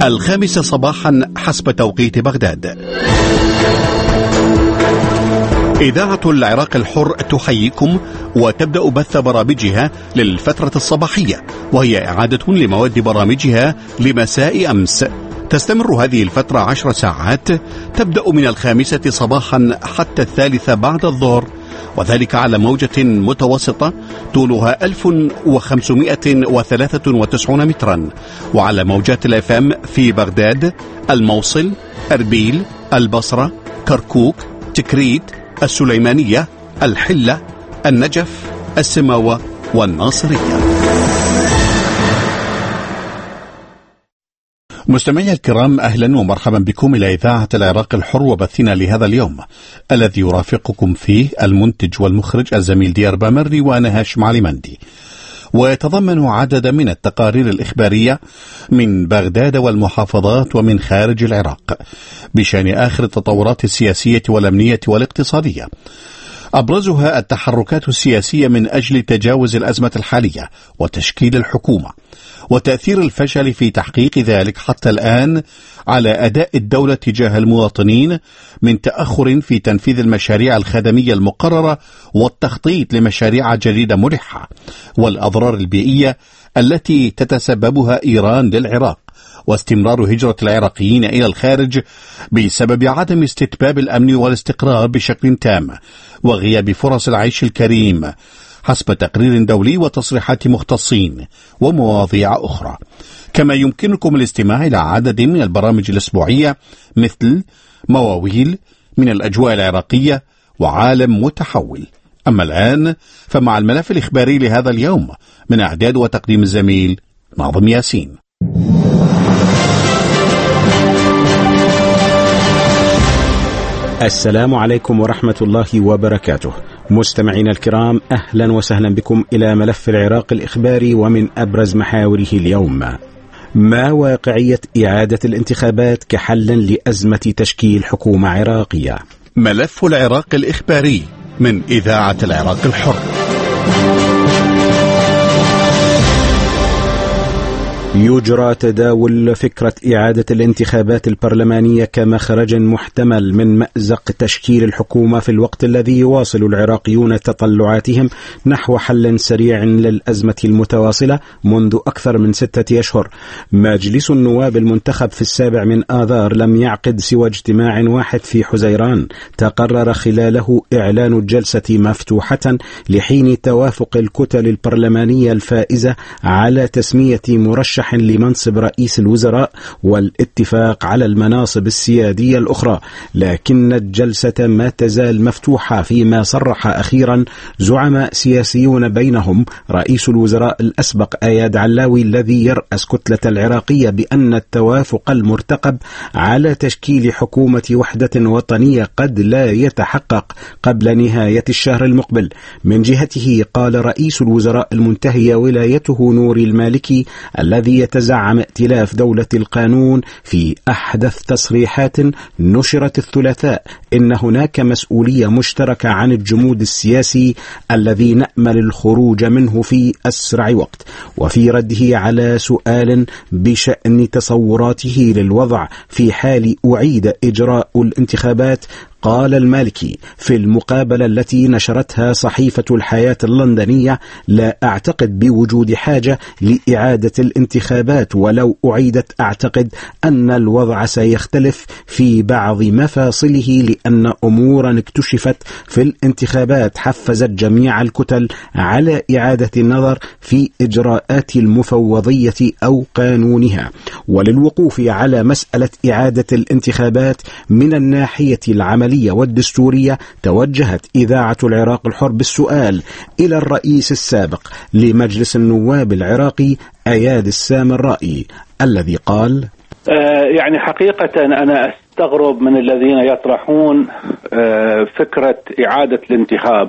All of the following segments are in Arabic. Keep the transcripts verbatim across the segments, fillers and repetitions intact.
الخامسة صباحا حسب توقيت بغداد. إذاعة العراق الحر تحييكم وتبدأ بث برامجها للفترة الصباحية، وهي إعادة لمواد برامجها لمساء أمس. تستمر هذه الفترة عشر ساعات، تبدأ من الخامسة صباحا حتى الثالثة بعد الظهر، وذلك على موجة متوسطة طولها ألف وخمسمائة وثلاثة وتسعين مترا، وعلى موجات الاف ام في بغداد، الموصل، أربيل، البصرة، كركوك، تكريت، السليمانية، الحلة، النجف، السماوة والناصرية. مستمعي الكرام، أهلا ومرحبا بكم إلى إذاعة العراق الحر وبثنا لهذا اليوم الذي يرافقكم فيه المنتج والمخرج الزميل ديار بامري وأنا هاشم علي مندي، ويتضمن عددا من التقارير الإخبارية من بغداد والمحافظات ومن خارج العراق بشأن آخر التطورات السياسية والأمنية والاقتصادية، أبرزها التحركات السياسية من أجل تجاوز الأزمة الحالية وتشكيل الحكومة، وتأثير الفشل في تحقيق ذلك حتى الآن على أداء الدولة تجاه المواطنين من تأخر في تنفيذ المشاريع الخدمية المقررة والتخطيط لمشاريع جديدة ملحة، والأضرار البيئية التي تتسببها إيران للعراق، واستمرار هجرة العراقيين إلى الخارج بسبب عدم استتباب الأمن والاستقرار بشكل تام، وغياب فرص العيش الكريم حسب تقرير دولي وتصريحات مختصين ومواضيع أخرى. كما يمكنكم الاستماع إلى عدد من البرامج الأسبوعية مثل مواويل من الأجواء العراقية وعالم متحول. أما الآن فمع الملف الإخباري لهذا اليوم من إعداد وتقديم الزميل ناظم ياسين. السلام عليكم ورحمة الله وبركاته. مستمعين الكرام، أهلا وسهلا بكم إلى ملف العراق الإخباري ومن أبرز محاوره اليوم: ما واقعية إعادة الانتخابات كحل لأزمة تشكيل حكومة عراقية؟ ملف العراق الإخباري من إذاعة العراق الحر. يجرى تداول فكرة إعادة الانتخابات البرلمانية كمخرج محتمل من مأزق تشكيل الحكومة في الوقت الذي يواصل العراقيون تطلعاتهم نحو حل سريع للأزمة المتواصلة منذ أكثر من ستة أشهر. مجلس النواب المنتخب في السابع من آذار لم يعقد سوى اجتماع واحد في حزيران تقرر خلاله إعلان الجلسة مفتوحة لحين توافق الكتل البرلمانية الفائزة على تسمية مرشح لمنصب رئيس الوزراء والاتفاق على المناصب السيادية الأخرى، لكن الجلسة ما تزال مفتوحة، فيما صرح أخيرا زعماء سياسيون بينهم رئيس الوزراء الأسبق آياد علاوي الذي يرأس كتلة العراقية بأن التوافق المرتقب على تشكيل حكومة وحدة وطنية قد لا يتحقق قبل نهاية الشهر المقبل. من جهته قال رئيس الوزراء المنتهي ولايته نوري المالكي الذي يتزعم ائتلاف دولة القانون في أحدث تصريحات نشرت الثلاثاء إن هناك مسؤولية مشتركة عن الجمود السياسي الذي نأمل الخروج منه في أسرع وقت. وفي رده على سؤال بشأن تصوراته للوضع في حال أعيد إجراء الانتخابات، قال المالكي في المقابلة التي نشرتها صحيفة الحياة اللندنية: لا أعتقد بوجود حاجة لإعادة الانتخابات، ولو أعيدت أعتقد أن الوضع سيختلف في بعض مفاصله، لأن أمورا اكتشفت في الانتخابات حفزت جميع الكتل على إعادة النظر في إجراءات المفوضية أو قانونها. وللوقوف على مسألة إعادة الانتخابات من الناحية العملية والدستورية، توجهت إذاعة العراق الحر بالسؤال إلى الرئيس السابق لمجلس النواب العراقي أياد السامرائي الذي قال: آه يعني حقيقة أنا أستغرب من الذين يطرحون آه فكرة إعادة الانتخاب،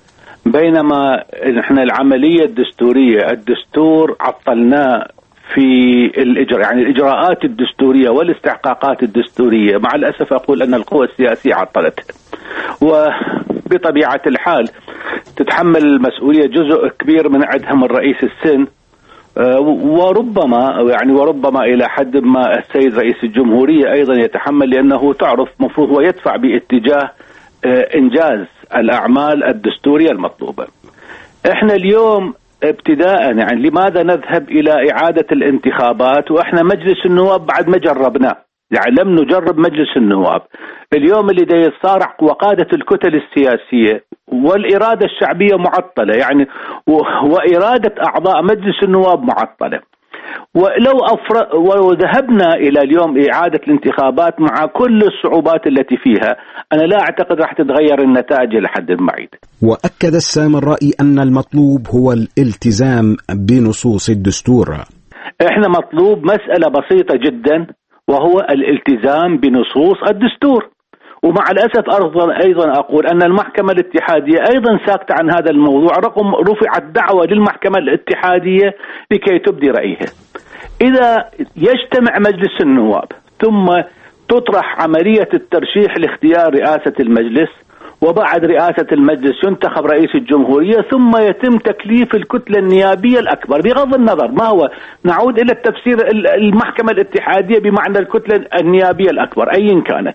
بينما إحنا العملية الدستورية الدستور عطلناه في الإجراء، يعني الإجراءات الدستورية والاستحقاقات الدستورية مع الأسف أقول أن القوى السياسية عطلتها، وبطبيعة الحال تتحمل المسؤولية جزء كبير من عندهم الرئيس السن وربما يعني وربما إلى حد ما السيد رئيس الجمهورية أيضا يتحمل، لأنه تعرف مفروض هو يدفع باتجاه إنجاز الأعمال الدستورية المطلوبة. إحنا اليوم ابتداء يعني لماذا نذهب إلى إعادة الانتخابات وإحنا مجلس النواب بعد ما جربناه؟ يعني لم نجرب مجلس النواب. اليوم اللي دا يتصارع وقادة الكتل السياسية والإرادة الشعبية معطلة، يعني وإرادة أعضاء مجلس النواب معطلة. ولو أفر... وذهبنا إلى اليوم إعادة الانتخابات مع كل الصعوبات التي فيها، أنا لا أعتقد راح تتغير النتائج لحد بعيد. وأكد السامرائي أن المطلوب هو الالتزام بنصوص الدستور. إحنا مطلوب مسألة بسيطة جدا، وهو الالتزام بنصوص الدستور. ومع الأسف أيضا أقول أن المحكمة الاتحادية أيضا ساكتة عن هذا الموضوع، رغم رفعت دعوة للمحكمة الاتحادية لكي تبدي رأيها. إذا يجتمع مجلس النواب ثم تطرح عملية الترشيح لاختيار رئاسة المجلس، وبعد رئاسة المجلس ينتخب رئيس الجمهورية، ثم يتم تكليف الكتلة النيابية الأكبر، بغض النظر ما هو، نعود إلى التفسير المحكمة الاتحادية بمعنى الكتلة النيابية الأكبر أيا كانت،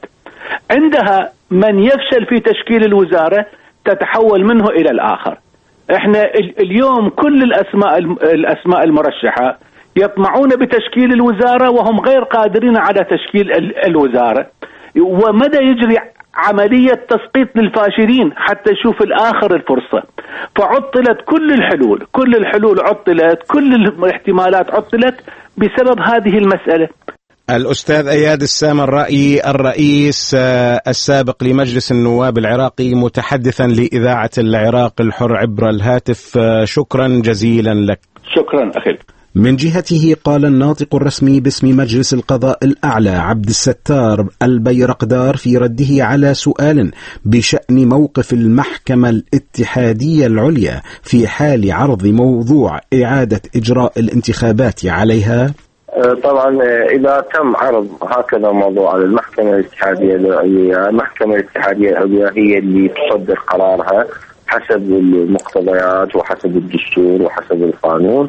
عندها من يفشل في تشكيل الوزارة تتحول منه إلى الآخر. إحنا اليوم كل الأسماء الأسماء المرشحة يطمعون بتشكيل الوزارة وهم غير قادرين على تشكيل الوزارة، ومدى يجري عملية تسقيط للفاشلين حتى يشوف الآخر الفرصة. فعطلت كل الحلول، كل الحلول عطلت، كل الاحتمالات عطلت بسبب هذه المسألة. الأستاذ أياد السامرائي الرئيس السابق لمجلس النواب العراقي، متحدثا لإذاعة العراق الحر عبر الهاتف، شكرا جزيلا لك. شكرا أخي. من جهته قال الناطق الرسمي باسم مجلس القضاء الأعلى عبد الستار البيرقدار في رده على سؤال بشأن موقف المحكمة الاتحادية العليا في حال عرض موضوع إعادة إجراء الانتخابات عليها: طبعا إذا تم عرض هكذا موضوع على المحكمة الاتحادية العليا، المحكمة الاتحادية العليا هي اللي تصدر قرارها حسب المقتضيات وحسب الدستور وحسب القانون،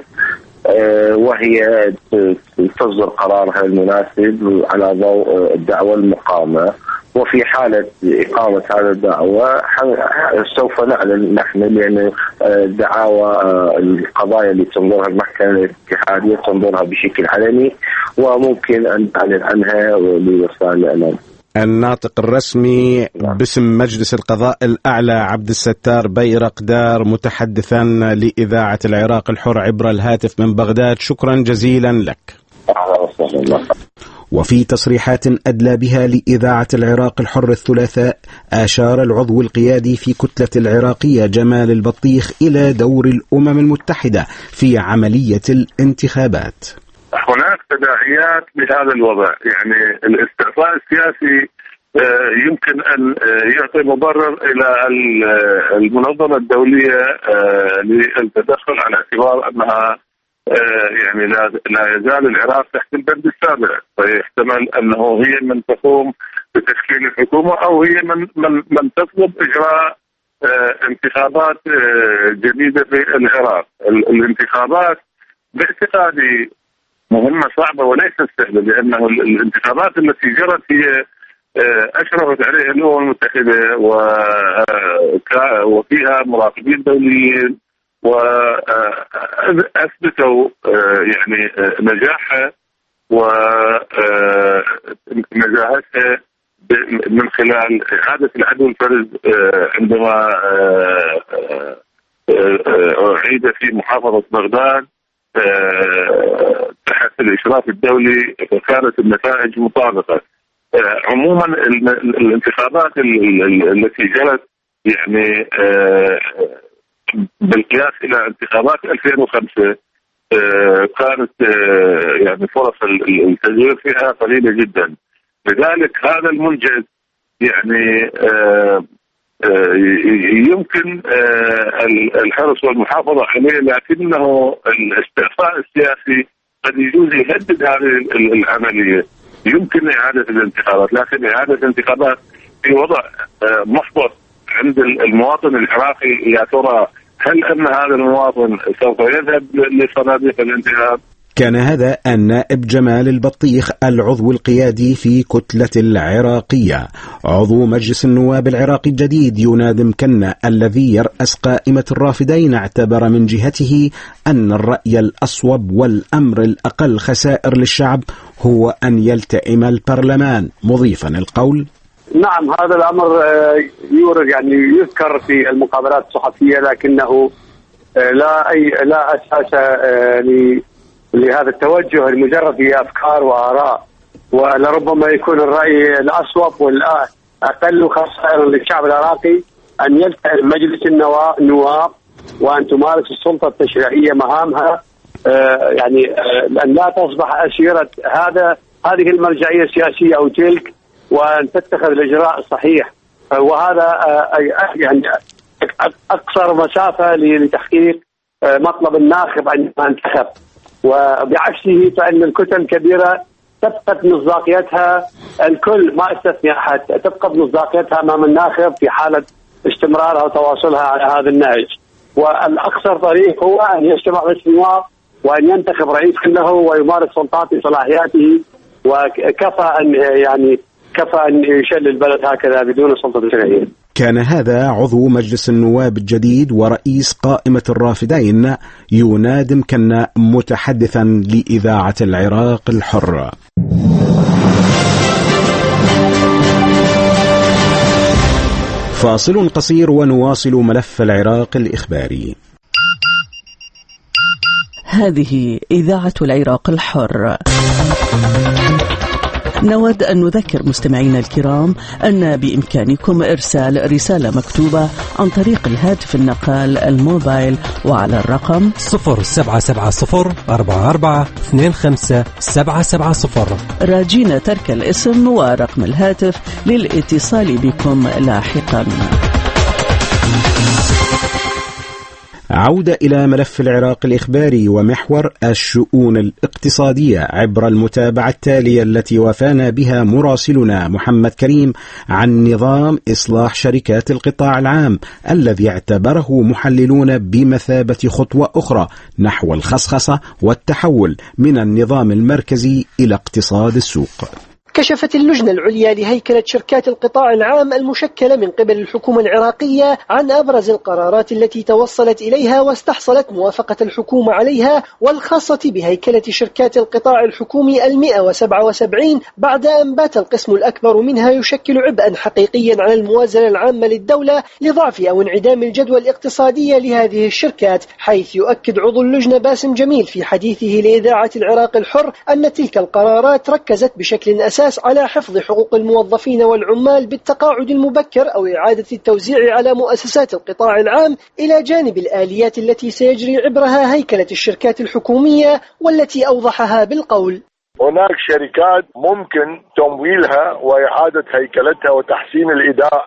وهي تصدر قرارها المناسب على ضوء الدعوة المقامة. وفي حالة إقامة هذا الدعوة سوف نعلن نحن، لأن الدعاوى القضايا اللي تنظرها المحكمة الاتحادية تنظرها بشكل علني، وممكن أن نعلن عنها لوسائل الإعلام. الناطق الرسمي باسم مجلس القضاء الأعلى عبد الستار بيرقدار، متحدثا لإذاعة العراق الحر عبر الهاتف من بغداد، شكرا جزيلا لك. وفي تصريحات أدلى بها لإذاعة العراق الحر الثلاثاء، أشار العضو القيادي في كتلة العراقية جمال البطيخ إلى دور الأمم المتحدة في عملية الانتخابات. هناك تداعيات لهذا الوضع، يعني الاستعفاء السياسي يمكن أن يعطي مبرر إلى المنظمة الدولية للتدخل، على اعتبار أنها يعني لا لا يزال العراق تحت البند السابع، فيحتمل أنه هي من تقوم بتشكيل الحكومة، أو هي من من من تطلب إجراء انتخابات جديدة في العراق. الانتخابات باعتقادي مهمة صعبة وليست سهلة، لأنه الانتخابات التي جرت هي أشرفت عليها الأمم المتحدة وفيها مراقبين دوليين، وأثبتوا يعني نجاحها ونجاحتها من خلال إعادة العدو الفرز عندما أعيد في محافظة بغداد تحت الإشراف الدولي، فكانت النتائج مطابقة. عموما الانتخابات التي جرت يعني بالقياس إلى انتخابات ألفين وخمسة كانت يعني فرص التزوير فيها قليلة جدا. لذلك هذا المنجز يعني يمكن الحرص والمحافظة عليه، لكنه الاستعفاء السياسي قد يجوز يهدد هذه العملية. يمكن إعادة الانتخابات، لكن إعادة الانتخابات في وضع محبط عند المواطن العراقي، يا ترى هل أن هذا المواطن سوف يذهب لصناديق الانتخاب؟ كان هذا النائب جمال البطيخ العضو القيادي في كتلة العراقية عضو مجلس النواب العراقي الجديد يناد مكنا الذي يرأس قائمة الرافدين اعتبر من جهته أن الرأي الأصوب والأمر الأقل خسائر للشعب هو أن يلتئم البرلمان، مضيفا القول: نعم، هذا الأمر يورد يعني يذكر في المقابلات الصحفية، لكنه لا أي لا أساس لهذا التوجه المجرد هي أفكار وآراء، ولربما يكون الرأي الأصوب والأقل خسائر للشعب العراقي أن يلتئم مجلس النواب وأن تمارس السلطة التشريعية مهامها، يعني أن لا تصبح أسيرة هذا هذه المرجعية السياسية أو تلك، وأن تتخذ الإجراء الصحيح، وهذا يعني أقصر مسافة لتحقيق مطلب الناخب أن ينتخب. وبعكسه فإن الكتل الكبيرة تفقد مصداقيتها، الكل ما استثنى أحد تفقد مصداقيتها أمام الناخب في حالة استمرارها وتواصلها على هذا النهج. والأقصر طريق هو أن يجتمع مجلس النواب وأن ينتخب رئيس له ويمارس سلطاته وصلاحياته، وكفى أن يعني كفى أن يشل البلد هكذا بدون سلطة تشريعية. كان هذا عضو مجلس النواب الجديد ورئيس قائمة الرافدين يناد مكنا متحدثا لإذاعة العراق الحرة. فاصل قصير ونواصل ملف العراق الإخباري. هذه إذاعة العراق الحر. نود أن نذكر مستمعينا الكرام أن بإمكانكم إرسال رسالة مكتوبة عن طريق الهاتف النقال الموبايل وعلى الرقم صفر سبعة سبعة صفر أربعة أربعة اثنين خمسة سبعة سبعة صفر، راجين ترك الاسم ورقم الهاتف للاتصال بكم لاحقا. عودة إلى ملف العراق الإخباري ومحور الشؤون الاقتصادية عبر المتابعة التالية التي وافانا بها مراسلنا محمد كريم عن نظام إصلاح شركات القطاع العام الذي اعتبره محللون بمثابة خطوة أخرى نحو الخصخصة والتحول من النظام المركزي إلى اقتصاد السوق. كشفت اللجنة العليا لهيكلة شركات القطاع العام المشكلة من قبل الحكومة العراقية عن أبرز القرارات التي توصلت إليها واستحصلت موافقة الحكومة عليها، والخاصة بهيكلة شركات القطاع الحكومي المئة وسبعة وسبعين، بعد أن بات القسم الأكبر منها يشكل عبئا حقيقيا على الموازنة العامة للدولة لضعف أو انعدام الجدوى الاقتصادية لهذه الشركات، حيث يؤكد عضو اللجنة باسم جميل في حديثه لإذاعة العراق الحر أن تلك القرارات ركزت بشكل أساسي على حفظ حقوق الموظفين والعمال بالتقاعد المبكر أو إعادة التوزيع على مؤسسات القطاع العام، إلى جانب الآليات التي سيجري عبرها هيكلة الشركات الحكومية والتي أوضحها بالقول: هناك شركات ممكن تمويلها وإعادة هيكلتها وتحسين الإداء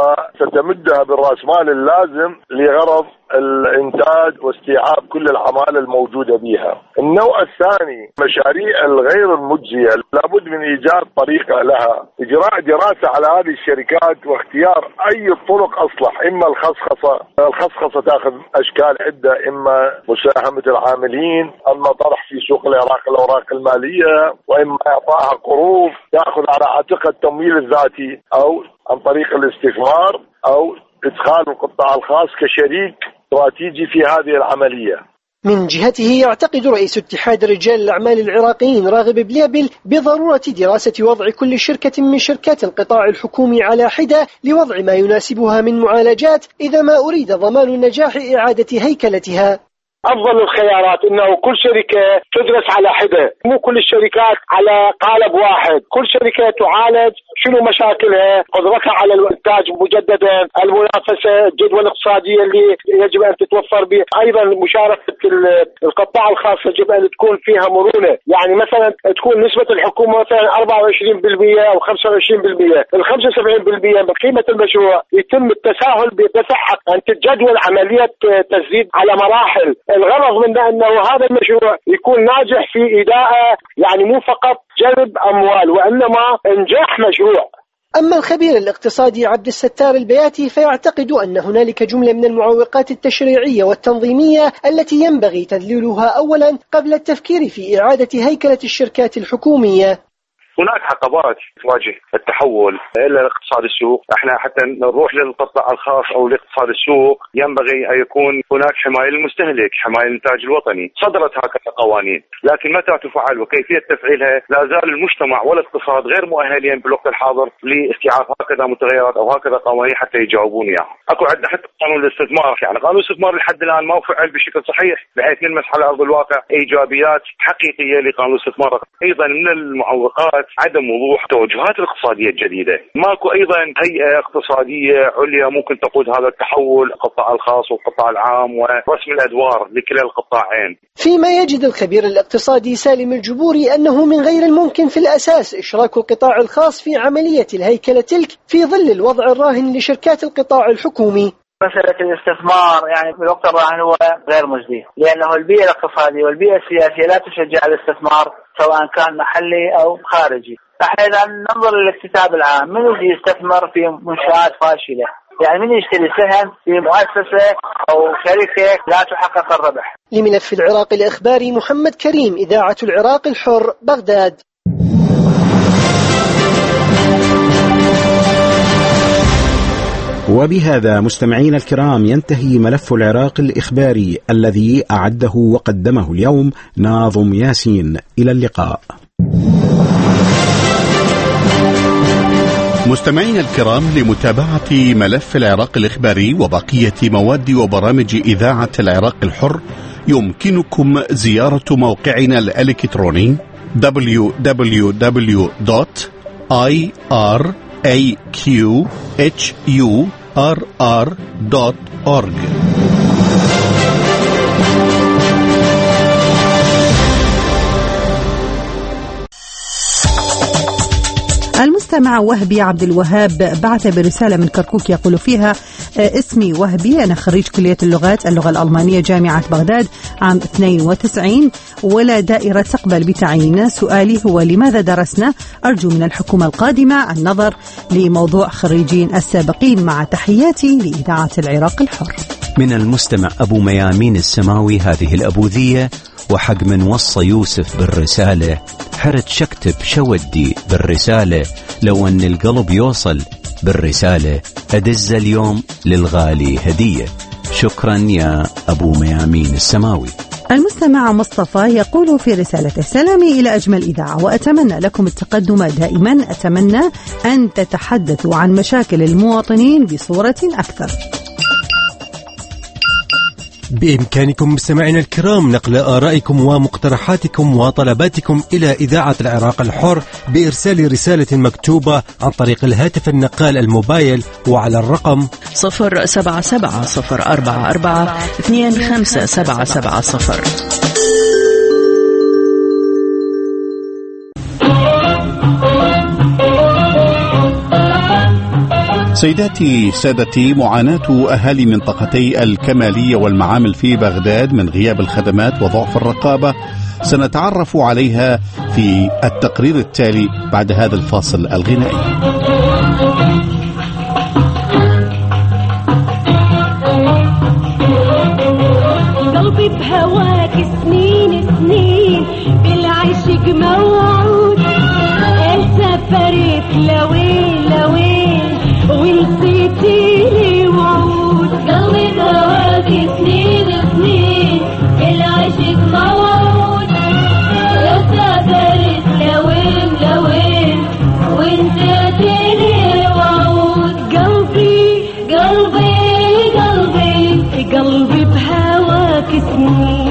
وستمدها بالرأسمال اللازم لغرض الإنتاج واستيعاب كل العمالة الموجودة بها. النوع الثاني مشاريع الغير المجزية لابد من إيجاد طريقة لها، إجراء دراسة على هذه الشركات واختيار أي طرق أصلح، إما الخصخصة الخصخصة تأخذ أشكال عدة، إما مساهمة العاملين، أما طرح في سوق العراق الأوراق المالية، وإما إعطائها قروض تأخذ على عاتقها التمويل الذاتي، أو عن طريق الاستثمار، أو إدخال القطاع الخاص كشريك استراتيجي في هذه العملية. من جهته يعتقد رئيس اتحاد رجال الأعمال العراقيين راغب بليابل بضرورة دراسة وضع كل شركة من شركات القطاع الحكومي على حدة لوضع ما يناسبها من معالجات إذا ما أريد ضمان نجاح إعادة هيكلتها. أفضل الخيارات أنه كل شركة تدرس على حدة، مو كل الشركات على قالب واحد، كل شركة تعالج شنو مشاكلها، قدرتها على الإنتاج مجددا، المنافسة، الجدوى الاقتصادية اللي يجب أن تتوفر به، أيضا مشاركة القطاع الخاص يجب أن تكون فيها مرونة، يعني مثلا تكون نسبة الحكومة مثلا أربعة وعشرين بالمئة أو خمسة وعشرين بالمئة، ال خمسة وسبعين بالمئة من قيمة المشروع يتم التساهل بدفع أن تتجدول عملية تسديد على مراحل. الغرض من أنه هذا المشروع يكون ناجح في إداءة، يعني مو فقط جلب أموال وإنما إنجاح مشروع. أما الخبير الاقتصادي عبد الستار البياتي فيعتقد أن هنالك جملة من المعوقات التشريعية والتنظيمية التي ينبغي تذليلها أولا قبل التفكير في إعادة هيكلة الشركات الحكومية. هناك عقبات تواجه التحول الى اقتصاد السوق، احنا حتى نروح للقطاع الخاص او لاقتصاد السوق ينبغي ان يكون هناك حمايه للمستهلك، حمايه للانتاج الوطني، صدرت هكذا قوانين، لكن متى تفعل وكيفيه تفعيلها لا زال المجتمع والاقتصاد غير مؤهلين بالوقت الحاضر لاستيعاب هكذا متغيرات او هكذا قوانين حتى يجاوبون اياها. اكو عندنا حتى قانون الاستثمار، يعني قانون الاستثمار لحد الان ما فعل بشكل صحيح بحيث يلمس على ارض الواقع ايجابيات حقيقيه لقانون الاستثمار. ايضا من المعوقات عدم وضوح توجهات الاقتصادية الجديدة، ماكو أيضا هيئة اقتصادية عليا ممكن تقود هذا التحول، القطاع الخاص والقطاع العام ورسم الأدوار لكلا القطاعين. فيما يجد الخبير الاقتصادي سالم الجبوري أنه من غير الممكن في الأساس إشراك القطاع الخاص في عملية الهيكلة تلك في ظل الوضع الراهن لشركات القطاع الحكومي. مسألة الاستثمار يعني في الوقت الراهن هو غير مجدي، لأنه البيئة الاقتصادية والبيئة السياسية لا تشجع الاستثمار سواء كان محلي أو خارجي. احنا إذا ننظر للاكتتاب العام، من يجي يستثمر في منشآت فاشلة؟ يعني من يشتري سهم في مؤسسة أو شركة لا تحقق الربح. لملف العراق الإخباري محمد كريم، إذاعة العراق الحر، بغداد. وبهذا مستمعين الكرام ينتهي ملف العراق الإخباري الذي أعده وقدمه اليوم ناظم ياسين. إلى اللقاء. مستمعين الكرام، لمتابعة ملف العراق الإخباري وبقية مواد وبرامج إذاعة العراق الحر يمكنكم زيارة موقعنا الإلكتروني دبليو دبليو دبليو دوت آي آر إيه كيو إتش يو آر آر دوت أورج. المستمع وهبي عبد الوهاب بعث برسالة من كركوك يقول فيها: اسمي وهبي، أنا خريج كلية اللغات اللغة الألمانية جامعة بغداد عام اثنين وتسعين، ولا دائرة تقبل بتعييننا. سؤالي هو: لماذا درسنا؟ أرجو من الحكومة القادمة النظر لموضوع خريجين السابقين. مع تحياتي لإذاعة العراق الحر. من المستمع أبو ميامين السماوي هذه الأبوذية: وحق من وصى يوسف بالرسالة حرت شكتب شودي بالرسالة، لو أن القلب يوصل بالرسالة أدز اليوم للغالي هدية. شكرا يا أبو ميامين السماوي. المستمع مصطفى يقول في رسالته: سلامي إلى أجمل إذاعة، وأتمنى لكم التقدم دائما. أتمنى أن تتحدثوا عن مشاكل المواطنين بصورة أكثر. بإمكانكم مستمعينا الكرام نقل آرائكم ومقترحاتكم وطلباتكم إلى إذاعة العراق الحر بإرسال رسالة مكتوبة عن طريق الهاتف النقال الموبايل وعلى الرقم صفر سبعة سبعة صفر أربعة أربعة اثنين خمسة سبعة سبعة صفر. سيداتي سادتي، معاناة أهالي منطقتي الكمالية والمعامل في بغداد من غياب الخدمات وضعف الرقابة سنتعرف عليها في التقرير التالي بعد هذا الفاصل الغنائي. قلبي بهواك سنين سنين بالعشق موعود، سافرت لوين لوين ونسيتي لي وعود. قلبي بهواك سنين سنين بالعشق موعود، سافرت لوين لوين ونسيتي لي وعود. قلبي قلبي قلبي قلبي بهواك سنين.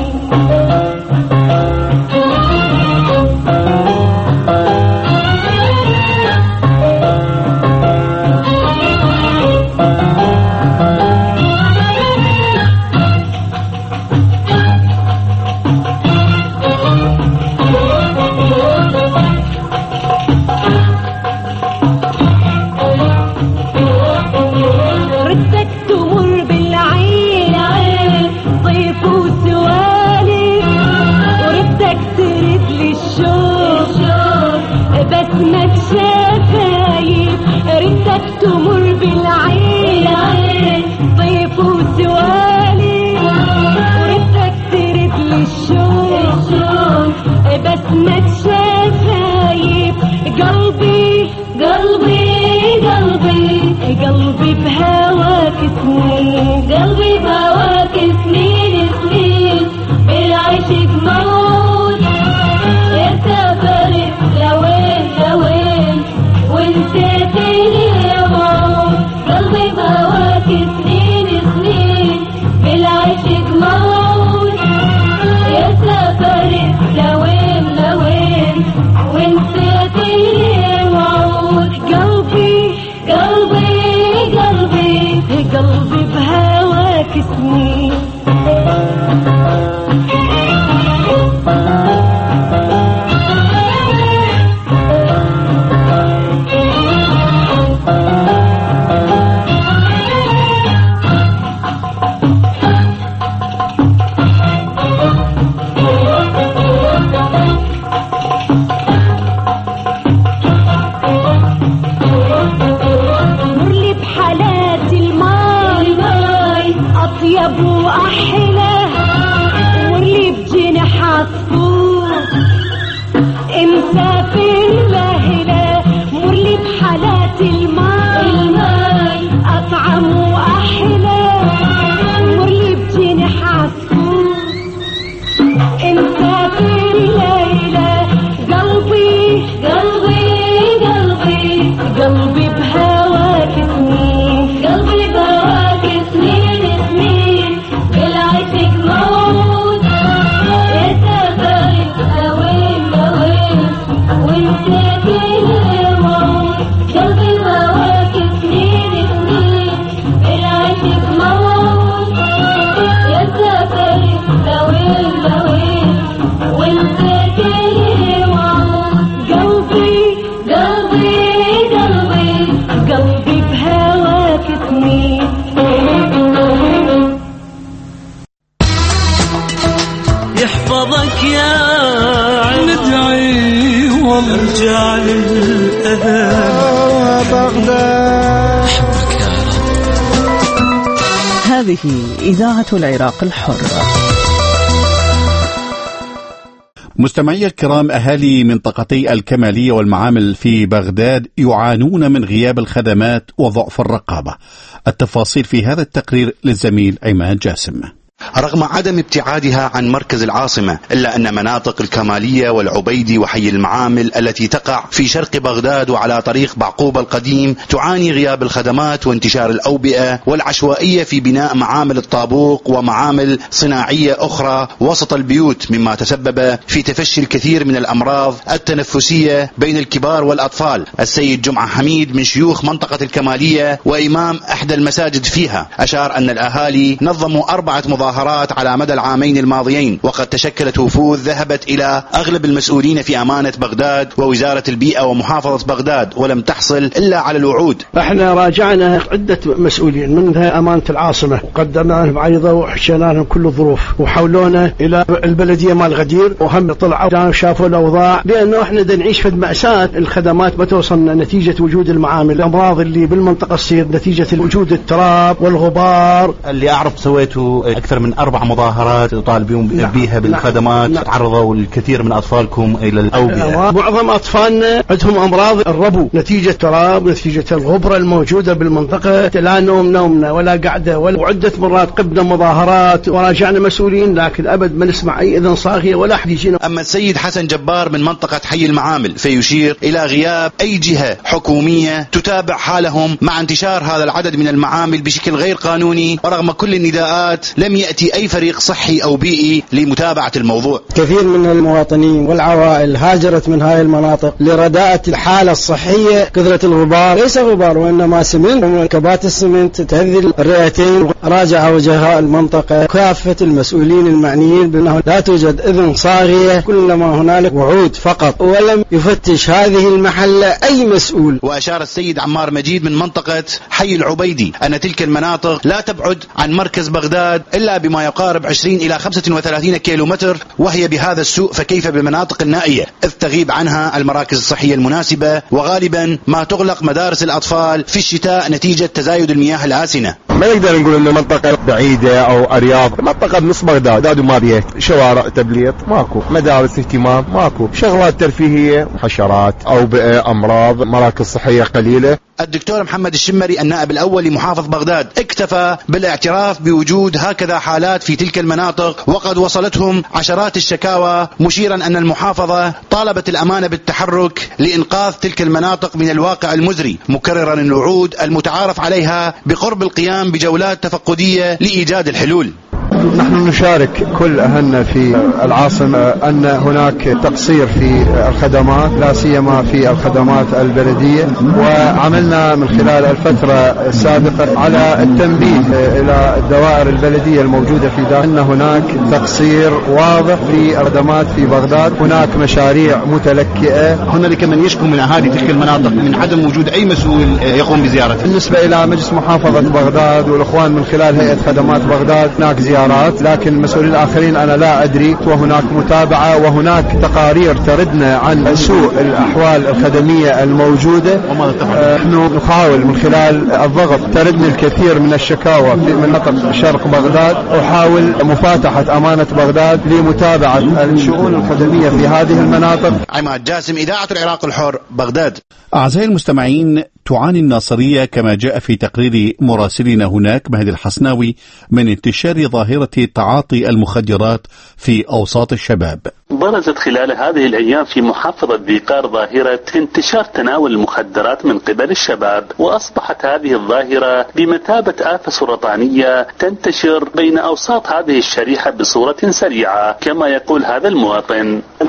يحفظك يا عراق ندعي وارجع للأهل بغداد. هذه إذاعة العراق الحر. مستمعي الكرام، أهالي منطقتي الكمالية والمعامل في بغداد يعانون من غياب الخدمات وضعف الرقابة. التفاصيل في هذا التقرير للزميل عماد جاسم. رغم عدم ابتعادها عن مركز العاصمة، إلا أن مناطق الكمالية والعبيدي وحي المعامل التي تقع في شرق بغداد وعلى طريق بعقوبة القديم تعاني غياب الخدمات وانتشار الأوبئة والعشوائية في بناء معامل الطابوق ومعامل صناعية أخرى وسط البيوت، مما تسبب في تفشي الكثير من الأمراض التنفسية بين الكبار والأطفال. السيد جمعة حميد من شيوخ منطقة الكمالية وإمام إحدى المساجد فيها أشار أن الأهالي نظموا أربعة مظاهرات على مدى العامين الماضيين، وقد تشكلت وفود ذهبت إلى أغلب المسؤولين في أمانة بغداد ووزارة البيئة ومحافظة بغداد، ولم تحصل إلا على الوعود. احنا راجعنا عدة مسؤولين منها أمانة العاصمة، وقدمنا لهم عريضة وحشينا لهم كل الظروف، وحولونا إلى البلدية مال غدير، وهم طلعوا شافوا الأوضاع، لأنه احنا دا نعيش في مأساة. الخدمات ما توصلنا نتيجة وجود المعامل، الأمراض اللي بالمنطقة تصير نتيجة وجود التراب والغبار. اللي أعرف سويتوا أكثر من أربع مظاهرات يطالبون نعم بها بالخدمات. نعم. تعرضوا الكثير من أطفالكم إلى الأوبئة. معظم أطفالنا عندهم أمراض الربو نتيجة تراب، نتيجة الغبرة الموجودة بالمنطقة. لا نوم نومنا ولا قعدة ولا. وعدة مرات قبنا مظاهرات وراجعنا مسؤولين، لكن أبد ما نسمع أي إذن صاغية ولا أحد يجينا. أما السيد حسن جبار من منطقة حي المعامل فيشير إلى غياب أي جهة حكومية تتابع حالهم مع انتشار هذا العدد من المعامل بشكل غير قانوني، ورغم كل النداءات لم يأتي أي فريق صحي أو بيئي لمتابعة الموضوع. كثير من المواطنين والعوائل هاجرت من هاي المناطق لرداءة الحالة الصحية. كثرة الغبار، ليس غبار وإنما سمنت، كبات السمنت تهذي الرئتين. راجع وجهاء المنطقة كافة المسؤولين المعنيين بأنه لا توجد إذن صاغية، كلما هنالك وعود فقط، ولم يفتش هذه المحلة أي مسؤول. وأشار السيد عمار مجيد من منطقة حي العبيدي أن تلك المناطق لا تبعد عن مركز بغداد إلا بما يقارب عشرين إلى خمسة وثلاثين كيلو متر، وهي بهذا السوء فكيف بالمناطق النائية، إذ تغيب عنها المراكز الصحية المناسبة، وغالبا ما تغلق مدارس الأطفال في الشتاء نتيجة تزايد المياه الآسنة. ما نقدر نقول إنه منطقة بعيدة أو أرياف، منطقة بنص بغداد، بغداد وما بيها شوارع تبليط ماكو، مدارس اهتمام ماكو، شغلات ترفيهية، حشرات، أوبئة، أمراض، مراكز صحية قليلة. الدكتور محمد الشمري النائب الأول لمحافظ بغداد اكتفى بالاعتراف بوجود هكذا حالات في تلك المناطق، وقد وصلتهم عشرات الشكاوى، مشيرا أن المحافظة طالبت الأمانة بالتحرك لإنقاذ تلك المناطق من الواقع المزري، مكررا الوعود المتعارف عليها بقرب القيام بجولات تفقدية لإيجاد الحلول. نحن نشارك كل أهلنا في العاصمة أن هناك تقصير في الخدمات، لا سيما في الخدمات البلدية، وعملنا من خلال الفترة السابقة على التنبيه إلى الدوائر البلدية الموجودة في داخل أن هناك تقصير واضح في الخدمات في بغداد. هناك مشاريع متلكئة. هنالك من يشكو من أهالي تلك المناطق من عدم وجود أي مسؤول يقوم بزيارته. بالنسبة إلى مجلس محافظة بغداد والإخوان من خلال هيئة خدمات بغداد هناك زيارات، لكن المسؤولين الآخرين أنا لا أدري، وهناك متابعة وهناك تقارير تردنا عن سوء الأحوال الخدمية الموجودة. نحن نحاول من خلال الضغط تردنا الكثير من الشكاوى في منطقة شرق بغداد، وحاول مفاتحة أمانة بغداد لمتابعة الشؤون الخدمية في هذه المناطق. عماد جاسم، إذاعة العراق الحر، بغداد. أعزائي المستمعين، تعاني الناصرية كما جاء في تقرير مراسلنا هناك مهدي الحسناوي من انتشار ظاهرة تعاطي المخدرات في أوساط الشباب. برزت خلال هذه الأيام في محافظة ذي قار ظاهرة انتشار تناول المخدرات من قبل الشباب، وأصبحت هذه الظاهرة بمثابة آفة سرطانية تنتشر بين أوساط هذه الشريحة بصورة سريعة، كما يقول هذا المواطن. انت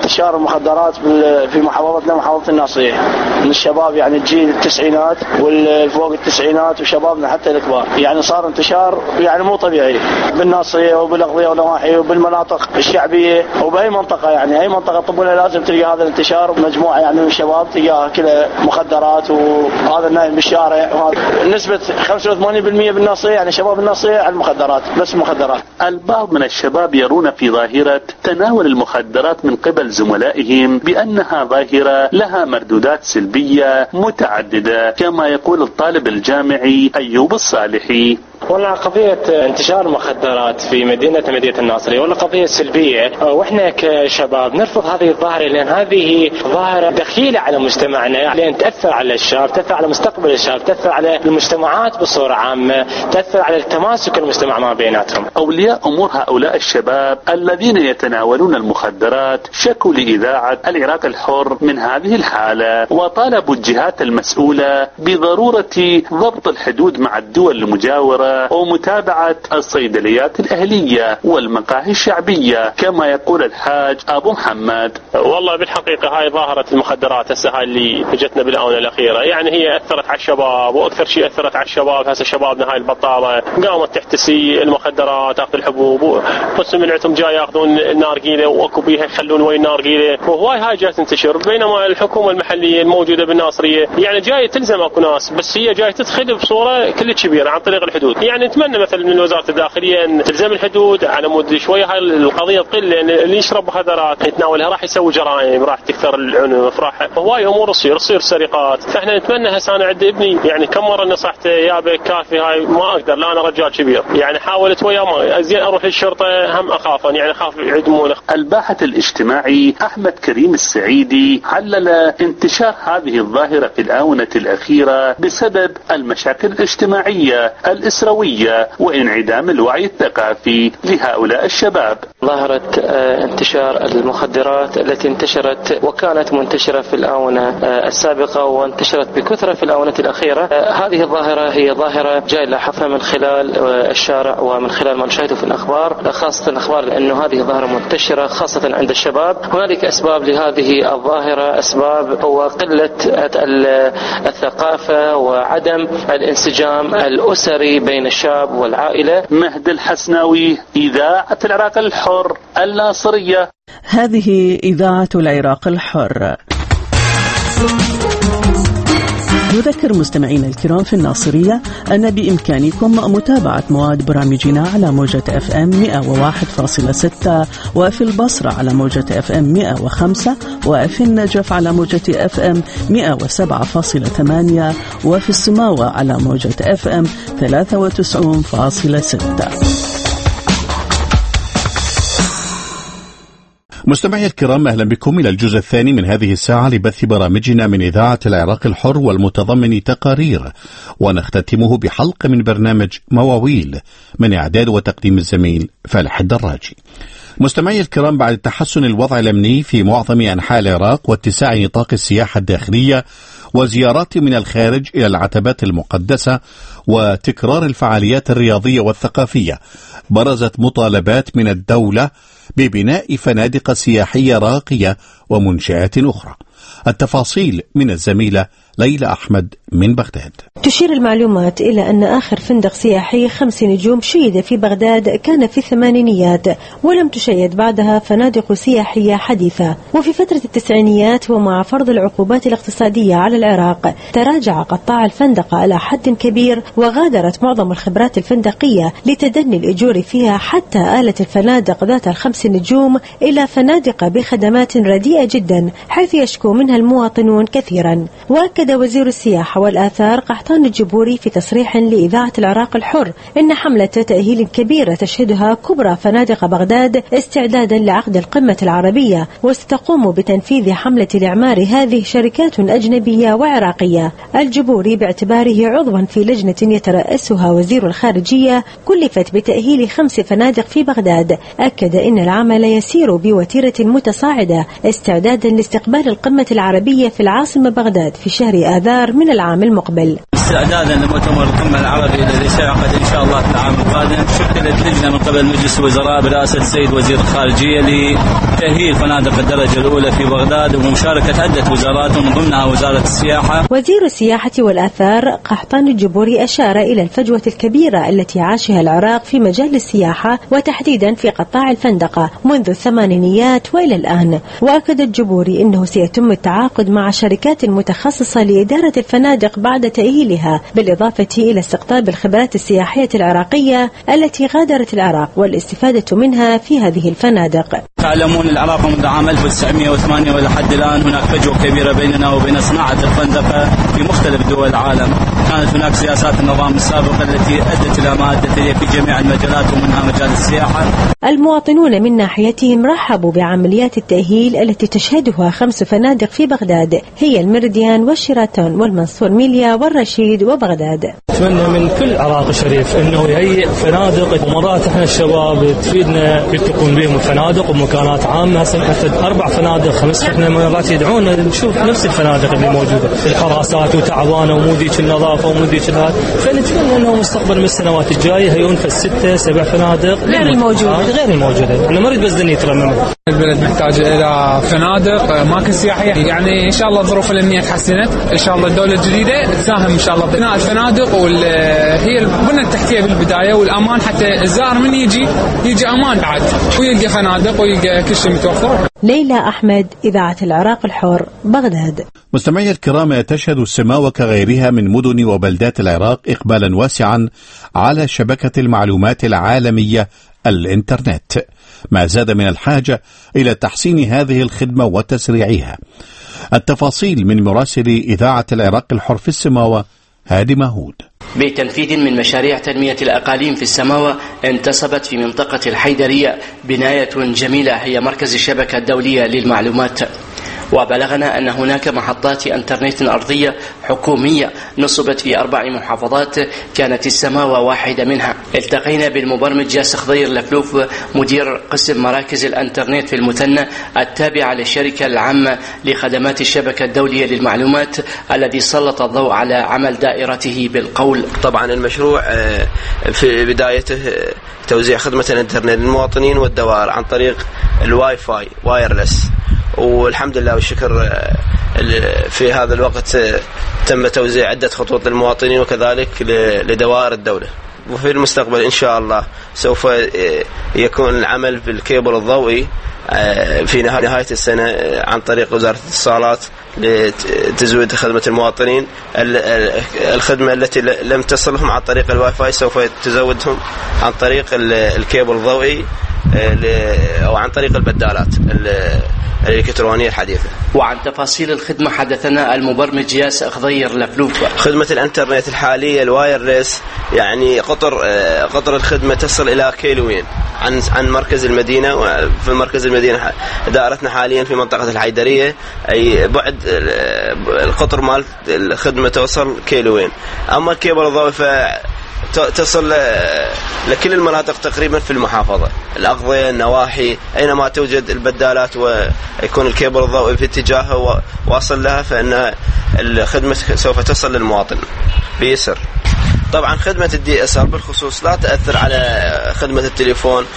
انتشار المخدرات في محافظتنا محافظة الناصرية من الشباب، يعني الجيل التسعينات والفوق التسعينات وشبابنا حتى الكبار، يعني صار انتشار يعني مو طبيعي بالناصرية وبالأغذية والنواحي وبالمناطق الشعبية وبأي منطقة، يعني أي منطقة طبولة لازم تلقى هذا الانتشار، مجموعة يعني من الشباب تلقاها كلها مخدرات وهذا النايم بالشارع. نسبة خمسة وثمانين بالمئة بالناصرية يعني شباب الناصرية على المخدرات، بس المخدرات. البعض من الشباب يرون في ظاهرة تناول المخدرات من قبل زملائهم بأنها ظاهرة لها مردودات سلبية متعددة، كما يقول الطالب الجامعي أيوب الصالحي. والله قضية انتشار المخدرات في مدينة مدينة الناصرية والله قضية سلبية، واحنا كشباب نرفض هذه الظاهرة، لأن هذه ظاهرة دخيلة على مجتمعنا، لأن تأثر على الشباب، تأثر على مستقبل الشباب، تأثر على المجتمعات بصورة عامة، تأثر على التماسك المجتمع ما بيناتهم. أولياء أمور هؤلاء الشباب الذين يتناولون المخدرات شكوا لإذاعة العراق الحر من هذه الحالة، وطالبوا الجهات المسؤولة بضرورة ضبط الحدود مع الدول المجاورة ومتابعة الصيدليات الأهلية والمقاهي الشعبية، كما يقول الحاج أبو محمد. والله بالحقيقة هاي ظاهرة المخدرات هسه هاي اللي اجتنا بالآونة الأخيرة، يعني هي أثرت على الشباب، وأكثر شيء أثرت على الشباب هسه شبابنا هاي البطالة قامت تحتسي المخدرات، تأخذ الحبوب، بس منعتهم جاي يأخذون النارجيلة وأكو بيها يخلون وين النارجيلة، وهواي هاي جاي تنتشر، بينما الحكومة المحلية الموجودة بالناصرية يعني جاي تلزم أكو ناس، بس هي جاي تدخل بصورة كل كبيرة عن طريق الحدود. يعني نتمنى مثلا من وزارة الداخلية أن تلزم الحدود على مود شوية هاي القضية تقل، لأن اللي يشرب مخدرات يتناولها راح يسوي جرائم، راح تكثر العنف، راح هواي أمور تصير تصير سرقات. فإحنا نتمنى هسه أنا عندي ابني يعني كم مرة نصحته يابا كافي هاي ما أقدر، لا أنا رجال كبير، يعني حاولت وياه ما زين أروح للشرطة هم أخاف يعني أخاف يعدمون. الباحث الاجتماعي أحمد كريم السعيدي علل انتشار هذه الظاهرة في الآونة الأخيرة بسبب المشاكل الاجتماعية الإسروية وانعدام الوعي الثقافي لهؤلاء الشباب. ظاهرة انتشار المخدرات التي انتشرت وكانت منتشرة في الآونة السابقة وانتشرت بكثرة في الآونة الأخيرة، هذه الظاهرة هي ظاهرة جاي لاحظها من خلال الشارع ومن خلال ما نشاهده في الأخبار، خاصة الأخبار، لأنه هذه ظاهرة منتشرة خاصة عند الشباب. هنالك أسباب لهذه الظاهرة، أسباب هو قلة الثقافة وعدم الانسجام الأسري بين الشاب والعائلة. مهد الحسناوي، إذاعة العراق الحر الناصرية. هذه إذاعة العراق الحر. نذكر مستمعينا الكرام في الناصرية أن بإمكانكم متابعة مواد برامجنا على موجة أف أم مئة وواحد فاصلة ستة، وفي البصرة على موجة أف أم مئة وخمسة، وفي النجف على موجة أف أم مئة وسبعة فاصلة ثمانية، وفي السماوة على موجة أف أم ثلاثة وتسعين فاصلة ستة. مستمعي الكرام، أهلا بكم إلى الجزء الثاني من هذه الساعة لبث برامجنا من إذاعة العراق الحر والمتضمن تقارير، ونختتمه بحلقة من برنامج مواويل من إعداد وتقديم الزميل فالح الدراجي. مستمعي الكرام، بعد تحسن الوضع الأمني في معظم أنحاء العراق واتساع نطاق السياحة الداخلية وزيارات من الخارج إلى العتبات المقدسة وتكرار الفعاليات الرياضية والثقافية، برزت مطالبات من الدولة ببناء فنادق سياحية راقية ومنشآت أخرى. التفاصيل من الزميلة ليلى أحمد من بغداد. تشير المعلومات إلى أن آخر فندق سياحي خمس نجوم شيد في بغداد كان في الثمانينيات، ولم تشيد بعدها فنادق سياحية حديثة. وفي فترة التسعينيات ومع فرض العقوبات الاقتصادية على العراق تراجع قطاع الفندقة إلى حد كبير، وغادرت معظم الخبرات الفندقية لتدني الأجور فيها، حتى آلت الفنادق ذات الخمس نجوم إلى فنادق بخدمات رديئة جدا حيث يشكو منها المواطنون كثيرا. وأكد وزير السياحة والآثار قحطان الجبوري في تصريح لإذاعة العراق الحر إن حملة تأهيل كبيرة تشهدها كبرى فنادق بغداد استعدادا لعقد القمة العربية، وستقوم بتنفيذ حملة الإعمار هذه شركات أجنبية وعراقية. الجبوري باعتباره عضوا في لجنة يترأسها وزير الخارجية كلفت بتأهيل خمس فنادق في بغداد، أكد إن العمل يسير بوتيرة متصاعدة استعدادا لاستقبال القمة العربية في العاصمة بغداد في شهر آذار من العام المقبل. استعدادا لمؤتمر القمة العربي الذي سيعقد إن شاء الله في العام القادم، شكلت لجنة من قبل مجلس الوزراء برئاسة السيد وزير الخارجية لتأهيل فنادق الدرجة الأولى في بغداد ومشاركة عدة وزارات ومن ضمنها وزارة السياحة. وزير السياحة والآثار قحطان الجبوري أشار إلى الفجوة الكبيرة التي عاشها العراق في مجال السياحة وتحديدا في قطاع الفندقة منذ الثمانينيات وإلى الآن. وأكد الجبوري أنه سيتم التعاقد مع شركات متخصصة لإدارة الفنادق بعد تأهيلها، بالإضافة إلى استقطاب الخبرات السياحية العراقية التي غادرت العراق والاستفادة منها في هذه الفنادق. تعلمون العراق منذ عام ألف وتسعمئة وثمانية ولحد الآن هناك فجوة كبيرة بيننا وبين صناعة الفندقة في مختلف دول العالم. كانت هناك سياسات النظام السابقة التي أدت إلى ما أدت إليه في جميع المجالات ومنها مجال السياحة. المواطنون من ناحيتهم رحبوا بعمليات التأهيل التي تشهدها خمس فنادق في بغداد، هي المرديان والشيراتون والمنصور ميليا والرشيد وبغداد. أتمنى من كل العراق الشريف أنه يهيئ فنادق، ومرات احنا الشباب تفيدنا يلتقون بهم الفنادق ومكانات عامة. هسه أربع فنادق خمس، احنا مرات يدعونا نشوف نفس الفنادق اللي موجودة، الحراسات وتعبانة ومو ذيك النظافة ومو ذيك هذا. فنتمنى أنه مستقبل من السنوات الجاية هيئون في الستة سبع فنادق غير الموجودة غير الموجودة. أنا مريد بس دنيا ترمم. البلد محتاج إلى فنادق، أماكن سياحية، يعني إن شاء الله الظروف الأمنية تحسنت، إن شاء الله الدولة الجديدة تساهم إن شاء الله ببناء الفنادق وهي البنى التحتية بالبداية والأمان، حتى الزائر من يجي يجي أمان بعد ويلقى فنادق ويلقى كل شيء متوفر. ليلى أحمد، إذاعة العراق الحر، بغداد. مستمعي الكرام، تشهد السماوة كغيرها من مدن وبلدات العراق إقبالا واسعا على شبكة المعلومات العالمية الإنترنت، ما زاد من الحاجة إلى تحسين هذه الخدمة وتسريعها. التفاصيل من مراسل إذاعة العراق الحر في السماوة هادي مهود. بتنفيذ من مشاريع تنمية الأقاليم في السماوة انتصبت في منطقة الحيدرية بناية جميلة هي مركز الشبكة الدولية للمعلومات. وبلغنا أن هناك محطات انترنت أرضية حكومية نصبت في أربع محافظات، كانت السماوة واحدة منها. التقينا بالمبرمج ياسر خضير لفلوف مدير قسم مراكز الانترنت في المثنى التابعة للشركة العامة لخدمات الشبكة الدولية للمعلومات، الذي سلط الضوء على عمل دائرته بالقول. طبعا المشروع في بدايته توزيع خدمة الانترنت للمواطنين والدوائر عن طريق الواي فاي وايرلس، والحمد لله والشكر في هذا الوقت تم توزيع عدة خطوط للمواطنين وكذلك لدوائر الدولة. وفي المستقبل إن شاء الله سوف يكون العمل بالكيبل الضوئي في نهاية السنة عن طريق وزارة الاتصالات لتزويد خدمة المواطنين. الخدمة التي لم تصلهم عن طريق الواي فاي سوف تزودهم عن طريق الكيبل الضوئي أو عن طريق البدالات الإلكترونية الحديثة. وعن تفاصيل الخدمة حدثنا المبرمج ياسر خضير لفلوف. خدمة الانترنت الحالية الوايرلس يعني قطر قطر الخدمة تصل إلى كيلوين عن عن مركز المدينة. وفي مركز المدينة دائرتنا حاليا في منطقة الحيدرية، أي بعد القطر مال الخدمة توصل كيلوين. أما الكيبل الضوئي تصل لكل المناطق تقريبا في المحافظة، الأغضية، النواحي، أينما توجد البدالات ويكون الكيبل الضوئي في اتجاهه واصل لها، فإن الخدمة سوف تصل للمواطن بيسر. طبعا خدمة الدي اس ار بالخصوص لا تأثر على خدمة التليفون.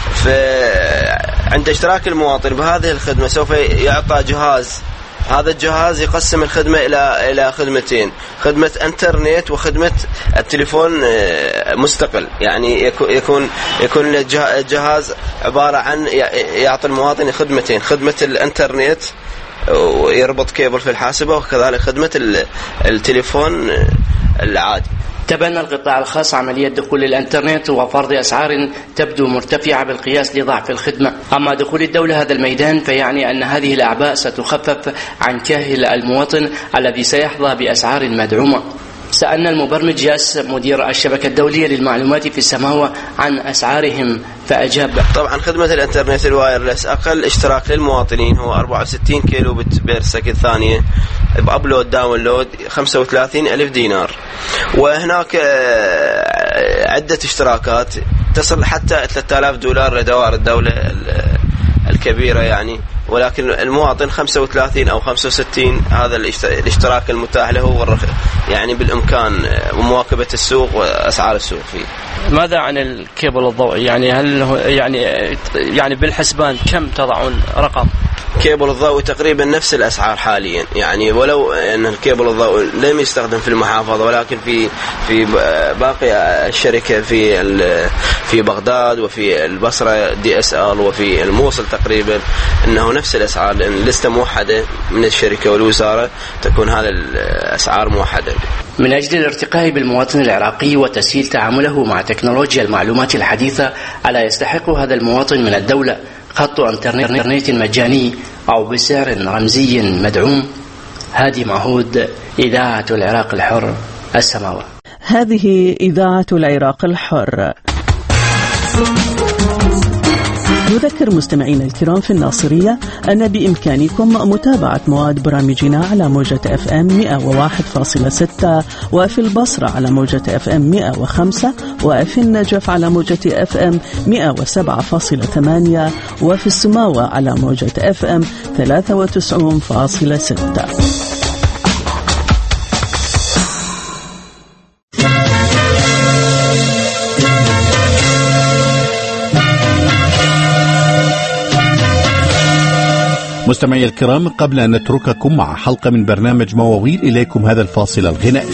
عند اشتراك المواطن بهذه الخدمة سوف يعطى جهاز، هذا الجهاز يقسم الخدمة إلى إلى خدمتين، خدمة انترنت وخدمة التليفون مستقل. يعني يكون يكون الجهاز عبارة عن يعطي المواطن خدمتين، خدمة الانترنت ويربط كيبل في الحاسبة، وكذلك خدمة التليفون العادي. تبنى القطاع الخاص عملية دخول الانترنت وفرض أسعار تبدو مرتفعة بالقياس لضعف الخدمة. أما دخول الدولة هذا الميدان فيعني أن هذه الأعباء ستخفف عن كاهل المواطن الذي سيحظى بأسعار مدعومة. سألنا المبرمج ياس مدير الشبكة الدولية للمعلومات في السماوة عن أسعارهم فأجاب. طبعا خدمة الانترنت الوايرلس أقل اشتراك للمواطنين هو أربعة وستين كيلو بت بير سكند ثانية، بأبلود داونلود خمسة وثلاثين ألف دينار. وهناك عدة اشتراكات تصل حتى ثلاثة آلاف دولار لدوائر الدولة الكبيرة يعني، ولكن المواطن خمسة وثلاثين أو خمسة وستين هذا الاشتراك المتاح له يعني بالإمكان مواكبة السوق وأسعار السوق فيه. ماذا عن الكيبل الضوئي؟ يعني هل يعني يعني بالحسبان كم تضعون رقم؟ كيبل الضوئي تقريبا نفس الأسعار حاليا يعني، ولو أن الكيبل الضوئي لم يستخدم في المحافظة ولكن في في باقي الشركة في في بغداد وفي البصرة دي اس ال وفي الموصل تقريبا أنه نفس الأسعار، لأن اللستة موحدة من الشركة والوزارة تكون هذه الأسعار موحدة. من أجل الارتقاء بالمواطن العراقي وتسهيل تعامله مع تكنولوجيا المعلومات الحديثة، ألا يستحق هذا المواطن من الدولة خط انترنت مجاني أو بسعر رمزي مدعوم؟ هادي معهود، إذاعة العراق الحر، السماوة. هذه إذاعة العراق الحر. نذكر مستمعينا الكرام في الناصرية أن بإمكانكم متابعة مواد برامجنا على موجة اف ام مئة وواحد فاصلة ستة، وفي البصرة على موجة اف ام مئة وخمسة، وفي النجف على موجة اف ام مئة وسبعة فاصلة ثمانية، وفي السماوة على موجة اف ام ثلاثة وتسعين فاصلة ستة. مستمعي الكرام، قبل أن نترككم مع حلقة من برنامج مواويل، إليكم هذا الفاصل الغنائي.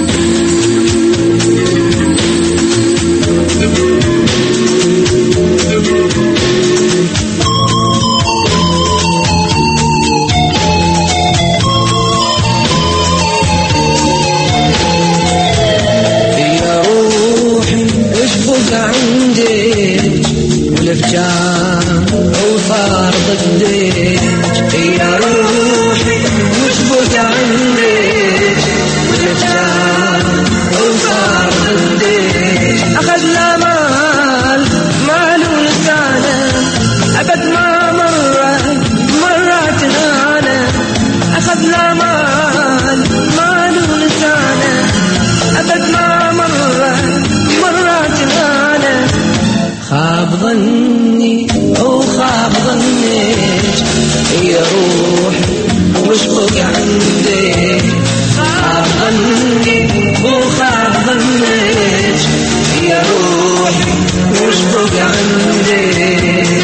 يا روحي اشبك عندي والافجار وصار ضدك، يا روحي وشبك عندك والافجار وصار ضدك، اخذنا مال مال ولسانه ابد ما مره مرات انا، اخذنا مال مال ولسانه ابد ما مره مرات انا، خاب ظني وخاب ظنك يا روحي وشبك عندك، خاب ظني وخاب ظنك يا روحي وشبك عندك.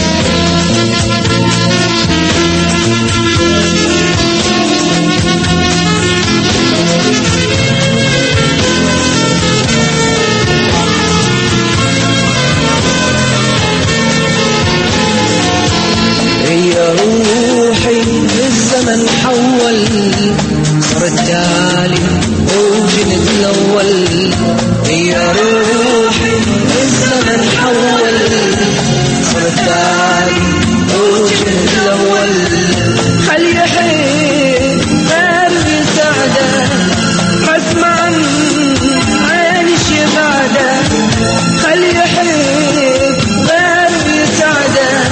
يا روحي الزمن حول صرت تالي وجنت الأول، يا روحي الزمن حول صرت تالي وجنت الأول، خلي يحيي غير يساعده حسم عن عيني شباده، خلي يحيي غير يساعده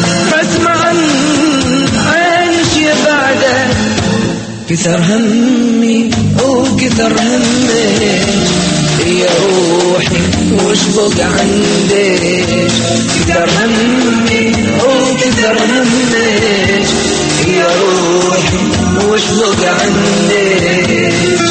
كثر همي وكثر همك يا روحي وشبك عندك، كثر همي وكثر همك يا روحي وشبك عندك.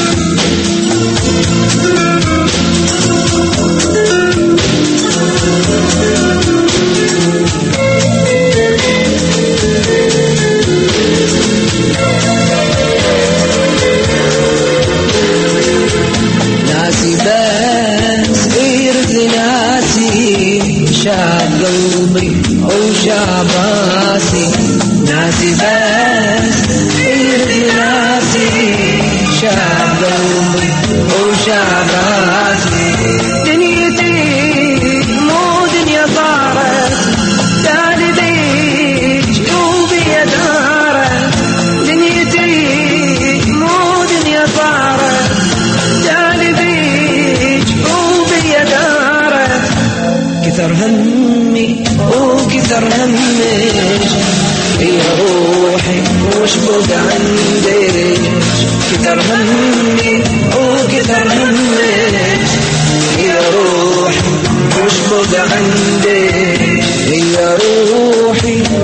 ناسي بس يرد ناسي شاب قلبي وشاب راسي، ناسي بس يرد ناسي شاب قلبي وشاب راسي، دنيتي مو دنيا صارت تالي بيج وبيا دارت، دنيتي مو دنيا صارت تالي بيج وبيا دارت، كثر همي وكثر همك يا روحي وشبك عندك، كثر همي وكثر همك يا روحي وشبك عندك، يا روحي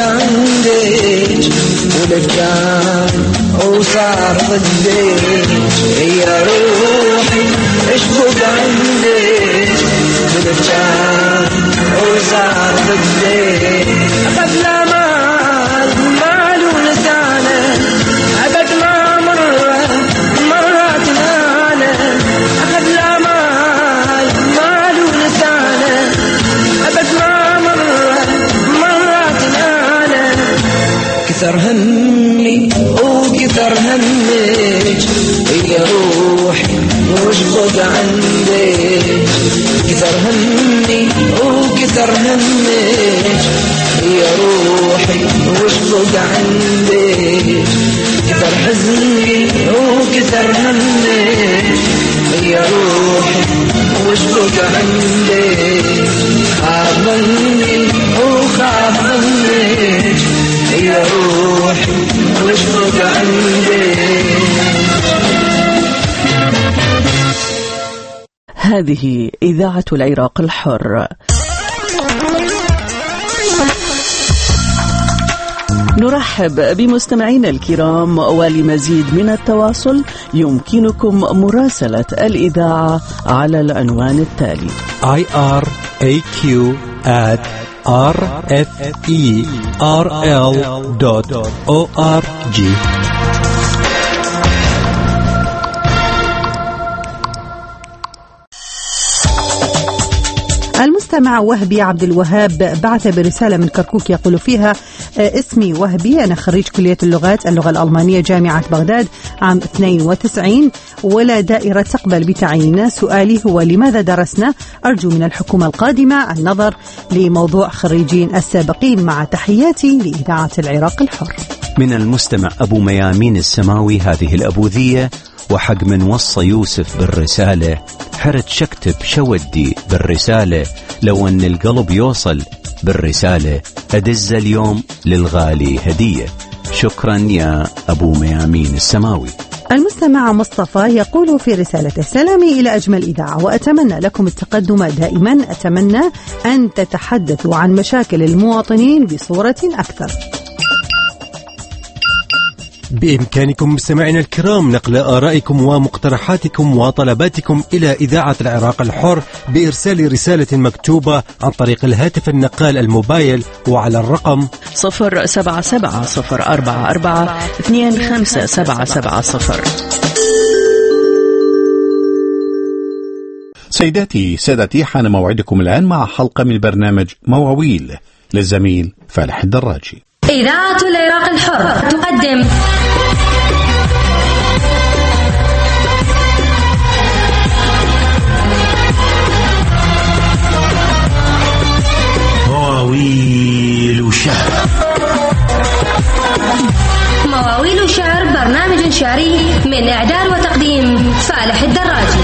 عندك ولد كان وصار ضدك يا روحي ايش بقى عندك ولد كان وصار ضدك أخذ لا مال مال ولسانه أبد ما مرة مرات ناله أخذ لا مال مال ولسانه أبد ما مرة مرات ناله كثر همي وكثر همك يا روحي وش بقى عندك كثر همي وكثر همك يا روحي وش بقى عندك كثر حزني وكثر همك يا روحي وش بقى عندك خاف مني وخاف منك يا روحي وش بقى عندك. هذه إذاعة العراق الحر. نرحب بمستمعينا الكرام، ولمزيد من التواصل يمكنكم مراسلة الإذاعة على العنوان التالي آي آر إيه كيو آت آر إف إي آر إل دوت أو آر جي. المستمع وهبي عبد الوهاب بعث برسالة من كركوك يقول فيها اسمي وهبي، أنا خريج كلية اللغات اللغة الألمانية جامعة بغداد عام اثنين وتسعين، ولا دائرة تقبل بتعييننا. سؤالي هو لماذا درسنا؟ أرجو من الحكومة القادمة النظر لموضوع خريجين السابقين. مع تحياتي لإذاعة العراق الحر. من المستمع أبو ميامين السماوي هذه الأبوذية، وحق من وصى يوسف بالرسالة حرت شكتب شودي بالرسالة، لو أن القلب يوصل بالرسالة أدز اليوم للغالي هدية. شكرا يا أبو ميامين السماوي. المستمع مصطفى يقول في رسالته سلامي إلى أجمل إذاعة، وأتمنى لكم التقدم دائما. أتمنى أن تتحدثوا عن مشاكل المواطنين بصورة أكثر. بإمكانكم مستمعينا الكرام نقل آرائكم ومقترحاتكم وطلباتكم إلى إذاعة العراق الحر بإرسال رسالة مكتوبة عن طريق الهاتف النقال الموبايل وعلى الرقم صفر سبعة سبعة صفر أربعة أربعة اثنين خمسة سبعة سبعة صفر. سيداتي سادتي، حان موعدكم الآن مع حلقة من برنامج مواويل للزميل فالح الدراجي. إذاعة العراق الحر تقدم مواويل شعر. مواويل شعر برنامج شعري من إعداد وتقديم فالح الدراجي.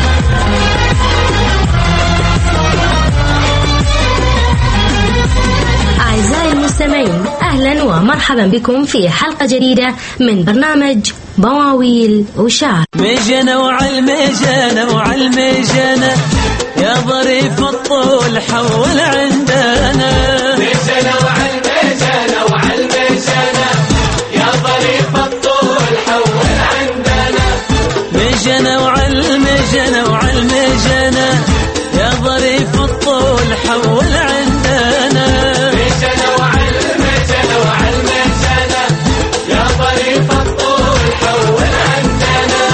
أعزائي المستمعين، أهلا ومرحبا بكم في حلقة جديدة من برنامج مواويل وشعر. مجنة وعالمجنة وعالمجنة يا ظريف الطول حول عندنا. مجنة وعالمجنة وعالمجنة يا ظريف الطول حول عندنا. مجنة وعالمجنة وعالمجنة يا ظريف الطول حول عندنا. مجنة وعالمجنة وعالمجنة يا ظريف الطول حول عندنا.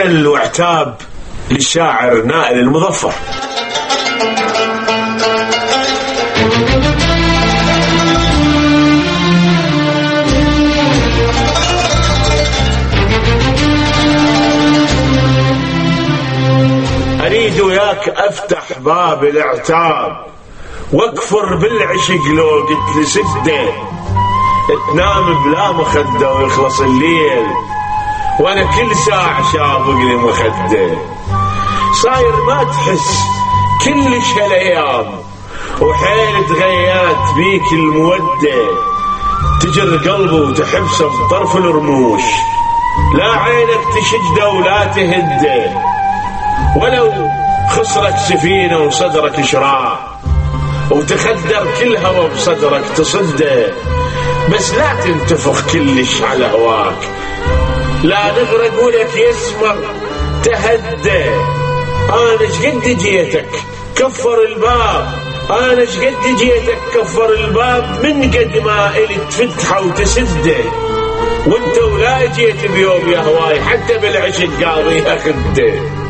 غزل وعتاب للشاعر نائل المظفر. أريد وياك أفتح باب العتاب واكفر بالعشق لو قلت لسده، تنام بلا مخدة ويخلص الليل وانا كل ساعة شابق لي مخدة. صاير ما تحس كلش هالايام وحيل تغيرت بيك المودة، تجر قلبه وتحبسه بطرف الرموش، لا عينك تشده ولا تهده، ولو خسرك سفينة وصدرك شراع وتخدر كل هوا بصدرك تصده، بس لا تنتفخ كلش على هواك، لا نغرق ولك يسمر تهدى. انا شقد جيتك كفر الباب، انا شقد جيتك كفر الباب، من قد ما الي تفتحه وتسده، وانت ولا جيت بيوم يا هواي حتى بالعشق قاضيها خده.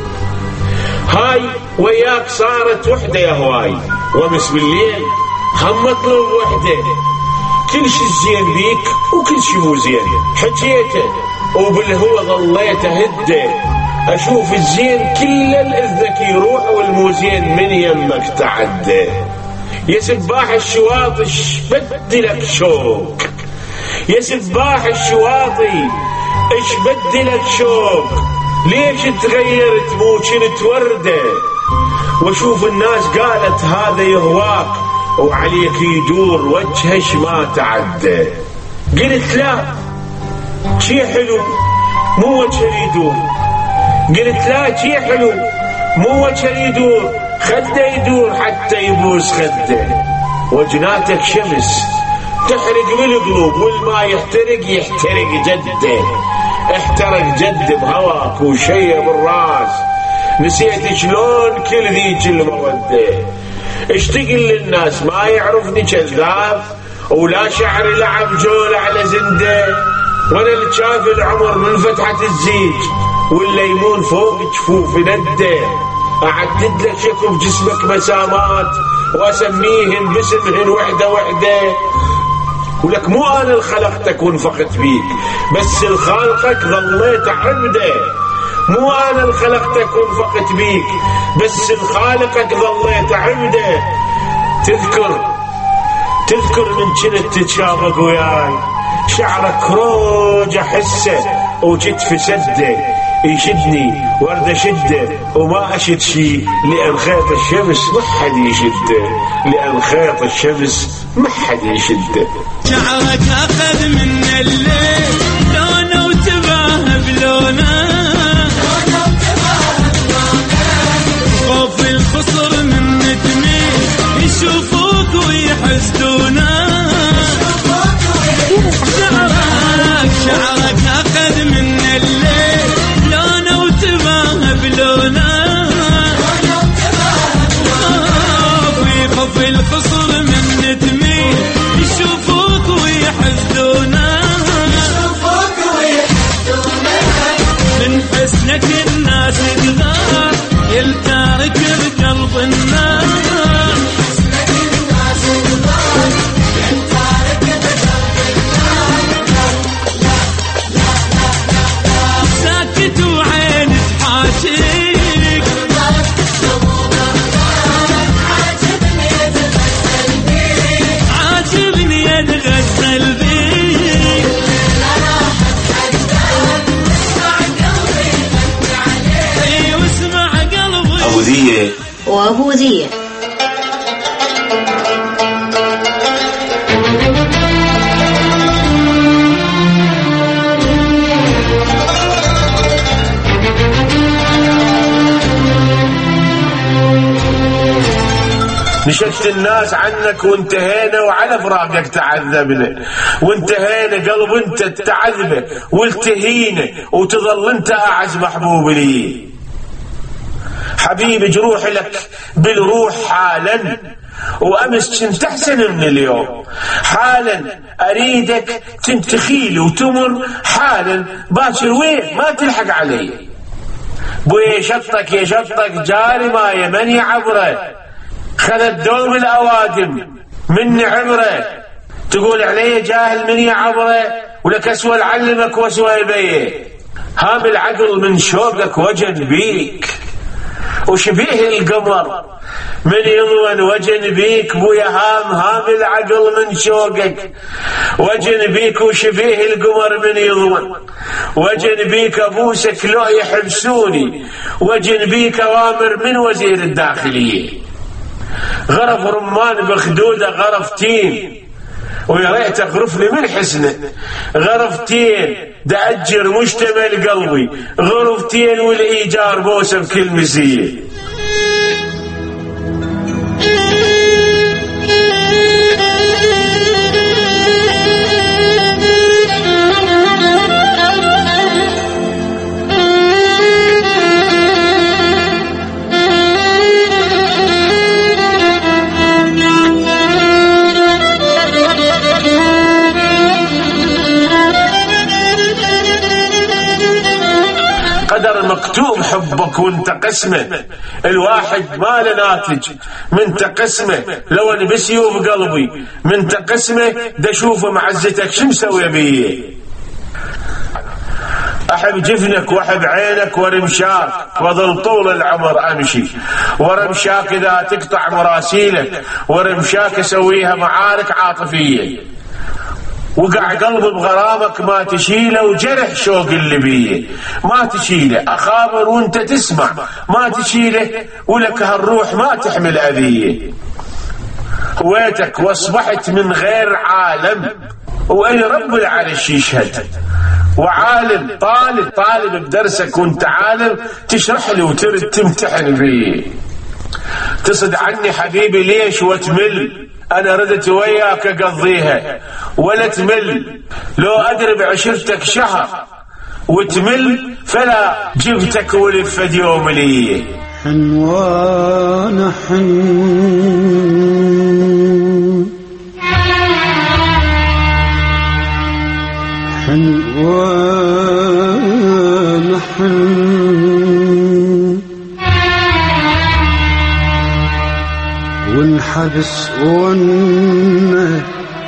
هاي وياك صارت وحدة يا هواي، وامس بالليل هم مطلوب وحدة، كل شي زين بيك وكل شي مو زين حكيته، وبالهوى ظليته هده، اشوف الزين كل الاذك يروح والموزين من يمك تعدى. يا سباح الشواطش بدلك شوق، يا سباح الشواطي اش بدلك شوق، ليش تغيرت مو كنت وردة، واشوف الناس قالت هذا يهواك وعليك يدور وجهش ما تعدى. قلت لا شي حلو مو وجه يدور، قلت لا شي حلو مو وجه يدور، خده يدور حتى يبوس خده، وجناتك شمس تحرق بالقلوب والماء يحترق يحترق جده، احترق جد بهواك وشيب الراس، نسيت شلون كل ذيك المودة، اشتقل للناس ما يعرفني كذاب، ولا شعري لعب جول على زنده، وانا اللي شاف العمر من فتحة الزيج والليمون فوق جفوف نده، اعدد لك شكو بجسمك مسامات واسميهن باسمهن وحدة وحدة، ولك مو انا اللي خلقتك ونفخت بيك، بس الخالقك ظليت عبده، مو انا اللي خلقتك ونفخت بيك، بس الخالقك ظليت عبده. تذكر تذكر من كنت تتشابك وياي، شعرك روج احسه وكتف سده، يشدني ورده شده وما اشد شي، لان خيط الشمس ما حد يشده، لان خيط الشمس ما حد يشده. شعرك اخذ من الليل لونه وتباه بلونه، خوف الخصر من ندمي يشوفوك ويحسدونه، شعرك شعرك اخذ من الليل لونه وتباه بلونه، خوف الخصر من ندمي يشوفوك ويحسدونه، من حسنك الناس تغار يلتارك بقلب النار، ساكت وعين تحاشيك، عاجبني اتغزل بيك، واسمع قلبي ابو ذيه وابو ذيه. نشدت الناس عنك وانتهينا وعلى فراقك تعذبنا، وانتهينا قلب انت تعذبه والتهينا، وتظل انت اعز محبوب لي. حبيبي جروح لك بالروح حالا، وامس كنت احسن من اليوم حالا، اريدك تنتخيلي وتمر حالا، باكر وين ما تلحق علي. بويا شطك يا شطك جاري مايه من يعبره خذت دوم الأوادم من عبره تقول علي جاهل من يعبره ولك أسوى علمك وأسوى بيه هام العقل من شوقك وجن بيك وشبيه القمر من يضون وجن بيك بويا هام هام العقل من شوقك وجن بيك وشبيه القمر من يضون وجن بيك ابوسك لو يحبسوني وجن بيك اوامر من وزير الداخليه غرف رمان بخدوده غرفتين ويا ريت اغرفني من حسنه غرفتين دأجر مشتمل قلبي غرفتين والايجار بوسه بكل مزيه قدر مكتوب حبك وانت قسمه الواحد ما له ناتج من تقسمه لو انا بسيوف قلبي من تقسمه دا اشوف معزتك شو مسوي بيه احب جفنك واحب عينك ورمشاك وظل طول العمر امشي ورمشاك اذا تقطع مراسيلك ورمشاك اسويها معارك عاطفيه وقع قلبي بغرامك ما تشيله وجرح شوق اللي بيه ما تشيله أخابر وانت تسمع ما تشيله ولك هالروح ما تحمل أذية هويتك واصبحت من غير عالم وأي رب العرش يشهد وعالم طالب طالب بدرسك وانت عالم تشرح لي وترد تمتحن فيه تصد عني حبيبي ليش وتمل أنا ردت وياك أقضيها ولا تمل لو أدري بعشرتك شهر وتمل فلا جبتك ولفت يوم لي حنوان حن حنوان حن ونحبس ون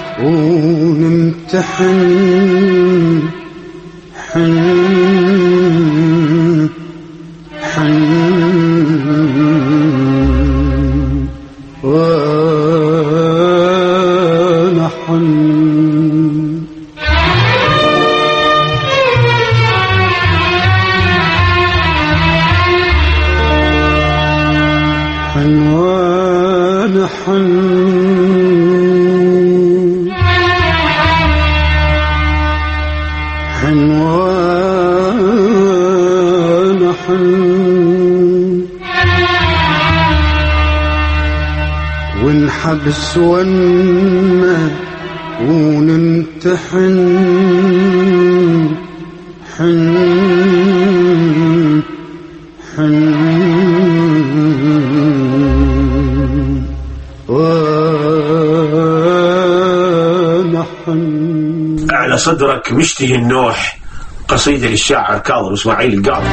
ونمتحن حن حن وانا حن حنوان حن حنوان حن ونحبس ون ونمتحن حن حن على صدرك مشتهي النوح قصيدة للشاعر كاظم إسماعيل القاضي.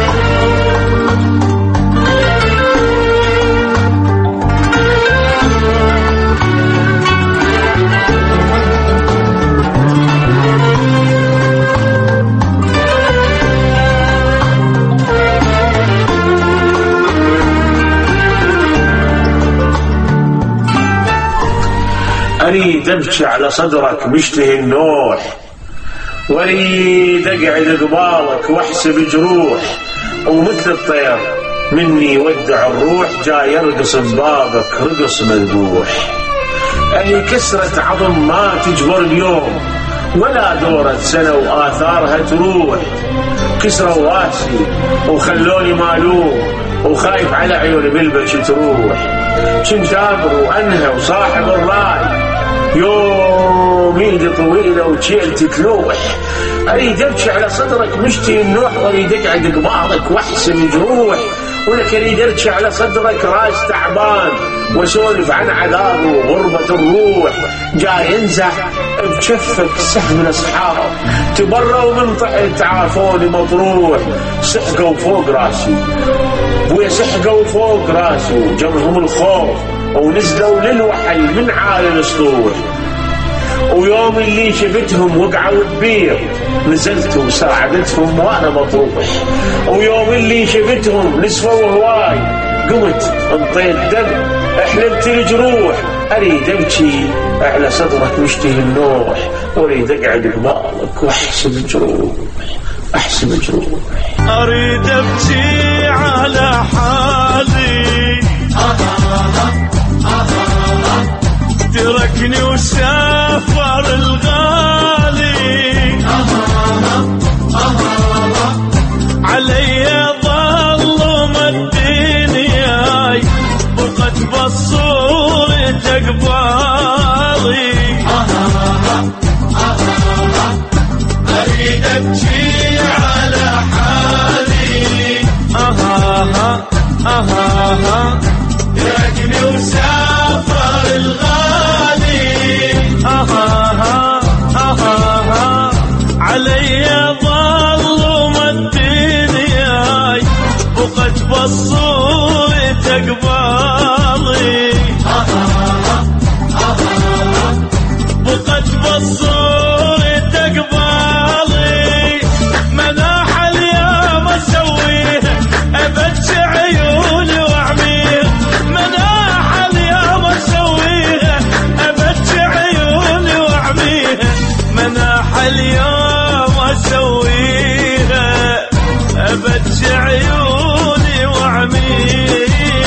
أريد أبكي على صدرك مشتهي النوح وأريد أقعد قبالك وأحسب جروح ومثل الطير مني ودع الروح جاي يرقص ببابك رقص مذبوح. أهي كسرة عظم ما تجبر اليوم ولا دورة سنة وآثارها تروح كسرة واسي وخلوني مالوم وخايف على عيوني بالبش تروح كنت أبر وأنهى وصاحب الراي يوم ايدي طويلة وشيلتي تلوح. أريد أبكي على صدرك مشتي النوح وأريد أقعد قبالك وأحسن جروح ولك اريد ارجع على صدرك راس تعبان واسولف عن عذابه وغربة الروح. جاي ينزح بجفك سهم الاصحاب، تبروا من طحت عافوني مطروح. سحقوا فوق راسي ويا سحقوا فوق راسي وجمهم الخوف ونزلوا للوحل من عالي الاسطوح. ويوم اللي شفتهم وقعوا البير نزلت وساعدتهم وانا مطروح. ويوم اللي شفتهم نسفوا هواي قمت انطيت دم حلمت الجروح. اريد ابكي على صدرك مشتهي النوح، واريد اقعد ببالك واحسب جروح احسب جروح. اريد ابكي على حالي تركني وسافر الغالي علي ظلم الدنيا بقت بصورة قبالي. اريد ابكي على حالي اها اها تركني وسافر الغالي اها اها علي ظلم الدنيا بقت بصورة قبالي بقت بصورة قبالي. مناح اليوم اسويه ابكي عيوني واعميه. مناح اليوم اسويه ابكي عيوني واعميه. مناح اليوم اسويه ابكي عيوني واعميه.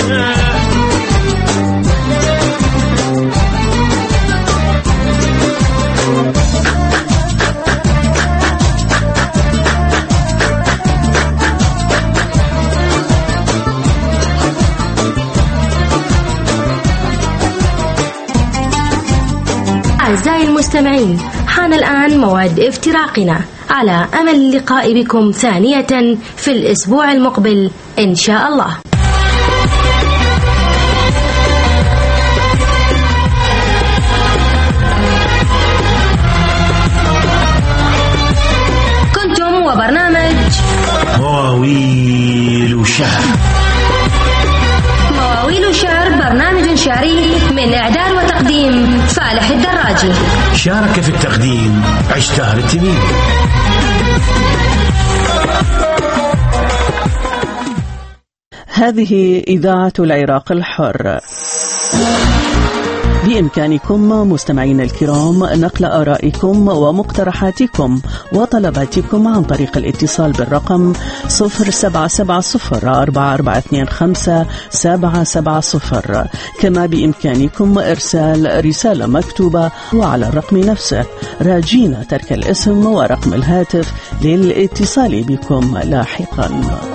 أعزائي المستمعين، حان الآن موعد افتراقنا، على أمل اللقاء بكم ثانية في الأسبوع المقبل إن شاء الله. كنتم وبرنامج مواويل شهر. مواويل شهر برنامج شعري من إعداد وتقديم فالح الدراجي. شارك في التقديم عشتار التميمي. هذه إذاعة العراق الحر. بإمكانكم مستمعين الكرام نقل آرائكم ومقترحاتكم وطلباتكم عن طريق الاتصال بالرقم صفر سبعة سبعة صفر أربعة أربعة اثنين خمسة سبعة سبعة صفر. كما بإمكانكم إرسال رسالة مكتوبة وعلى الرقم نفسه، راجين ترك الاسم ورقم الهاتف للاتصال بكم لاحقا.